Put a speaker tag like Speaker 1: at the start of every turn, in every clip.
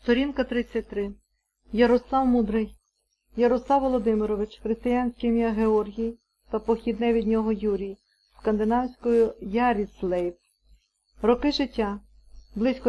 Speaker 1: Сторінка 33. Ярослав Мудрий. Ярослав Володимирович, християнське ім'я Георгій та похідне від нього Юрій, скандинавською Яріслейв. Роки життя близько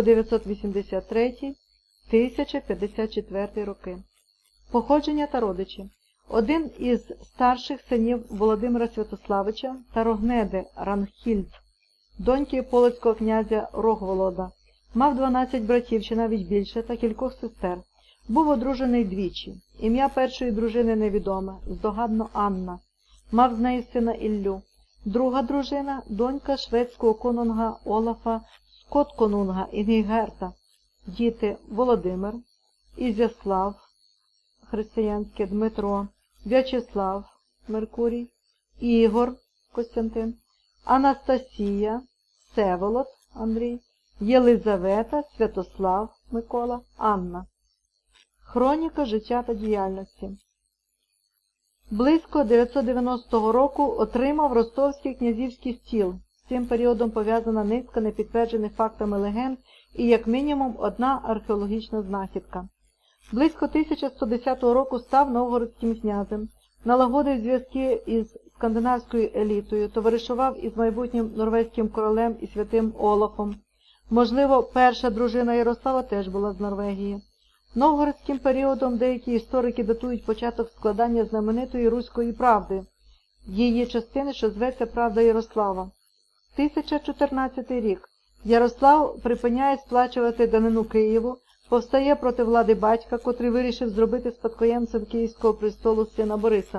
Speaker 1: 983-1054 роки. Походження та родичі. Один із старших синів Володимира Святославича та Рогнеди Ранхільд, доньки полоцького князя Рогволода. Мав 12 братів, чи навіть більше, та кількох сестер. Був одружений двічі. Ім'я першої дружини невідоме, здогадно Анна. Мав з неї сина Іллю. Друга дружина – донька шведського конунга Олафа Скотконунга Інгігерта. Діти – Володимир, Ізяслав, християнське Дмитро, В'ячеслав, Меркурій, Ігор, Костянтин, Анастасія, Всеволод, Андрій, Єлизавета, Святослав, Микола, Анна. Хроніка життя та діяльності. Близько 990 року отримав Ростовський князівський стіл. З цим періодом пов'язана низка непідтверджених фактами легенд і як мінімум одна археологічна знахідка. Близько 1110 року став новгородським князем, налагодив зв'язки із скандинавською елітою, товаришував із майбутнім норвезьким королем і святим Олафом. Можливо, перша дружина Ярослава теж була з Норвегії. Новгородським періодом деякі історики датують початок складання знаменитої Руської правди, її частини, що зветься «Правда Ярослава». 1014 рік. Ярослав припиняє сплачувати данину Києву, повстає проти влади батька, котрий вирішив зробити спадкоємцем Київського престолу сина Бориса.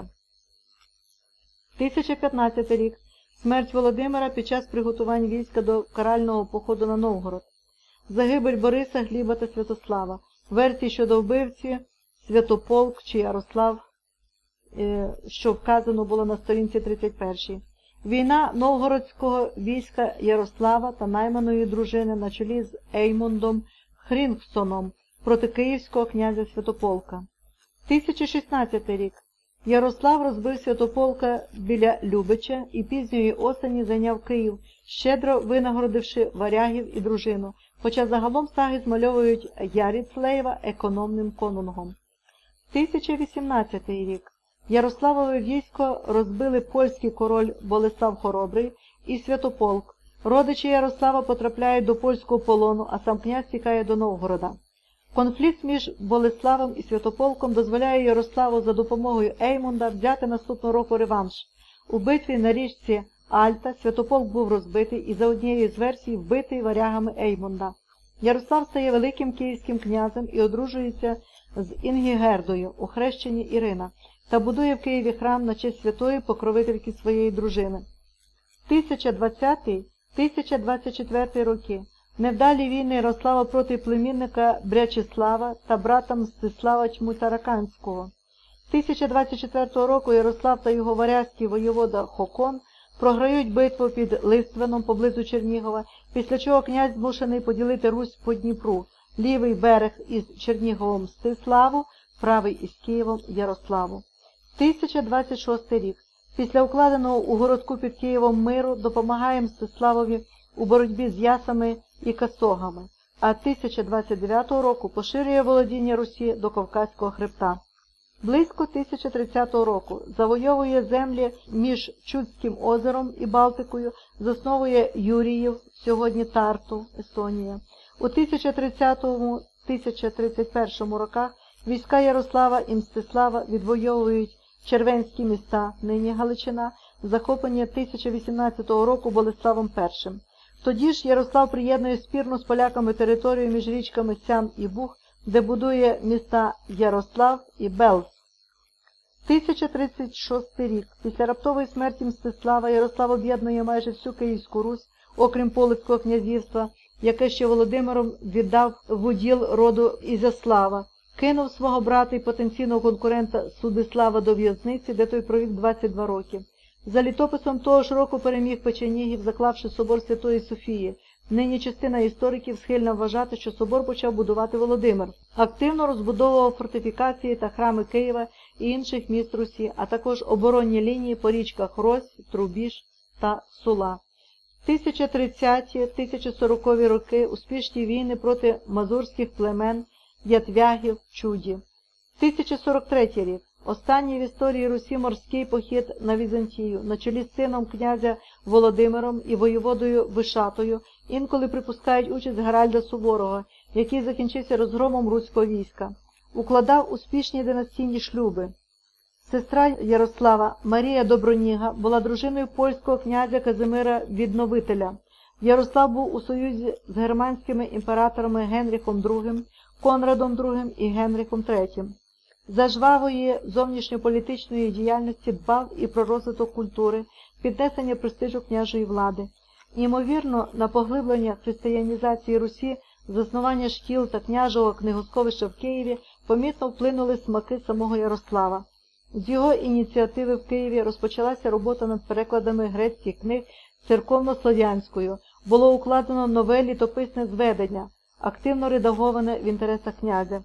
Speaker 1: 1015 рік. Смерть Володимира під час приготувань війська до карального походу на Новгород. Загибель Бориса, Гліба та Святослава. Версії щодо вбивці Святополк чи Ярослав, що вказано було на сторінці 31. Війна новгородського війська Ярослава та найманої дружини на чолі з Еймундом Хрінгсоном проти київського князя Святополка. 1016 рік. Ярослав розбив Святополка біля Любича і пізньої осені зайняв Київ, щедро винагородивши варягів і дружину, хоча загалом саги змальовують Яріслейва економним конунгом. 1018 рік. Ярославове військо розбили польський король Болеслав Хоробрий і Святополк. Родичі Ярослава потрапляють до польського полону, а сам князь тікає до Новгорода. Конфлікт між Болеславом і Святополком дозволяє Ярославу за допомогою Еймунда взяти наступного року реванш. У битві на річці Альта Святополк був розбитий і за однією з версій вбитий варягами Еймунда. Ярослав стає великим київським князем і одружується з Інгігердою у хрещенні Ірина та будує в Києві храм на честь святої покровительки своєї дружини. 1020-1024 роки. Невдалі війни Ярослава проти племінника Брячеслава та брата Мстислава Чмутараканського. 1024 року Ярослав та його варязький воєвода Хокон програють битву під Лиственом поблизу Чернігова, після чого князь змушений поділити Русь по Дніпру, лівий берег із Черніговом Мстиславу, правий із Києвом Ярославу. 1026 рік. Після укладеного у городку під Києвом миру допомагає Мстиславові у боротьбі з ясами і касогами, а 1029 року поширює володіння Русі до Кавказького хребта. Близько 1030 року завойовує землі між Чудським озером і Балтикою, засновує Юріїв, сьогодні Тарту, Естонія. У 1030-1031 роках війська Ярослава і Мстислава відвойовують червенські міста, нині Галичина, захоплені 1018 року Болеславом І. Тоді ж Ярослав приєднує спірну з поляками територію між річками Сян і Буг, де будує міста Ярослав і Белз. 1036 рік. Після раптової смерті Мстислава Ярослав об'єднує майже всю Київську Русь, окрім Полоцького князівства, яке ще Володимиром віддав в уділ роду Ізяслава, кинув свого брата і потенційного конкурента Судислава до в'язниці, де той провів 22 роки. За літописом того ж року переміг Печенігів, заклавши собор Святої Софії. Нині частина істориків схильна вважати, що собор почав будувати Володимир. Активно розбудовував фортифікації та храми Києва і інших міст Русі, а також оборонні лінії по річках Рось, Трубіж та Сула. 1030-1040 роки успішні війни проти мазурських племен ятвягів, чуді. 1043 рік. Останній в історії Русі морський похід на Візантію на чолі з сином князя Володимиром і воєводою Вишатою інколи припускають участь Гаральда Суворого, який закінчився розгромом руського війська. Укладав успішні династійні шлюби. Сестра Ярослава Марія Доброніга була дружиною польського князя Казимира Відновителя. Ярослав був у союзі з германськими імператорами Генріхом II, Конрадом II і Генріхом III. За жвавої зовнішньополітичної діяльності дбав і про розвиток культури, піднесення престижу княжої влади. Ймовірно, на поглиблення християнізації Русі, заснування шкіл та княжого книгосховища в Києві помітно вплинули смаки самого Ярослава. З його ініціативи в Києві розпочалася робота над перекладами грецьких книг церковно-слов'янською, було укладено нове літописне зведення, активно редаговане в інтересах князя.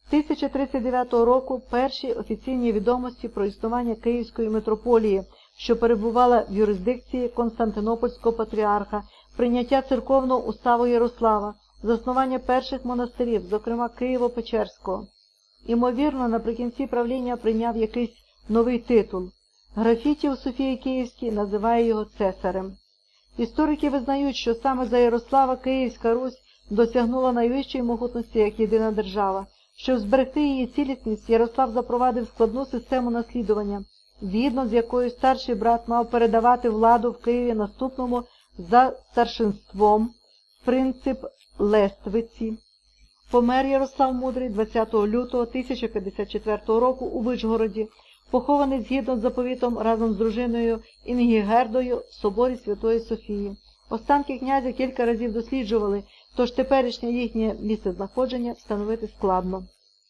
Speaker 1: 1039 року перші офіційні відомості про існування Київської митрополії, що перебувала в юрисдикції Константинопольського патріарха, прийняття церковного уставу Ярослава, заснування перших монастирів, зокрема Києво-Печерського. Імовірно, наприкінці правління прийняв якийсь новий титул. Графітів Софії Київській називає його цесарем. Історики визнають, що саме за Ярослава Київська Русь досягнула найвищої могутності як єдина держава. Щоб зберегти її цілісність, Ярослав запровадив складну систему наслідування, згідно з якою старший брат мав передавати владу в Києві наступному за старшинством, принцип лествиці. Помер Ярослав Мудрий 20 лютого 1054 року у Вишгороді, похований згідно з заповітом разом з дружиною Інгігердою в соборі Святої Софії. Останки князя кілька разів досліджували, тож теперішнє їхнє місцезнаходження встановити складно.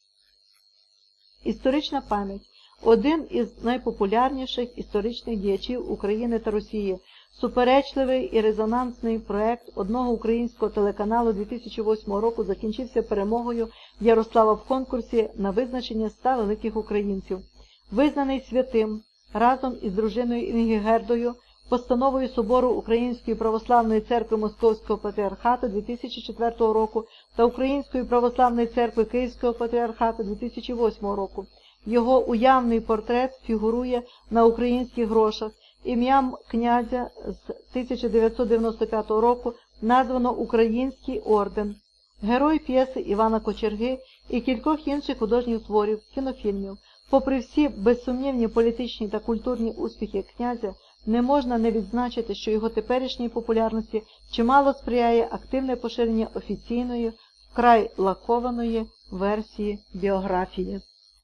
Speaker 1: Історична пам'ять – один із найпопулярніших історичних діячів України та Росії. Суперечливий і резонансний проект одного українського телеканалу 2008 року закінчився перемогою Ярослава в конкурсі на визначення 100 великих українців. Визнаний святим разом із дружиною Інгігердою постановою Собору Української Православної Церкви Московського Патріархату 2004 року та Української Православної Церкви Київського Патріархату 2008 року. Його уявний портрет фігурує на українських грошах. Ім'ям князя з 1995 року названо Український орден. Герой п'єси Івана Кочерги і кількох інших художніх творів, кінофільмів. Попри всі безсумнівні політичні та культурні успіхи князя, не можна не відзначити, що його теперішній популярності чимало сприяє активне поширення офіційної, вкрай лакованої версії біографії.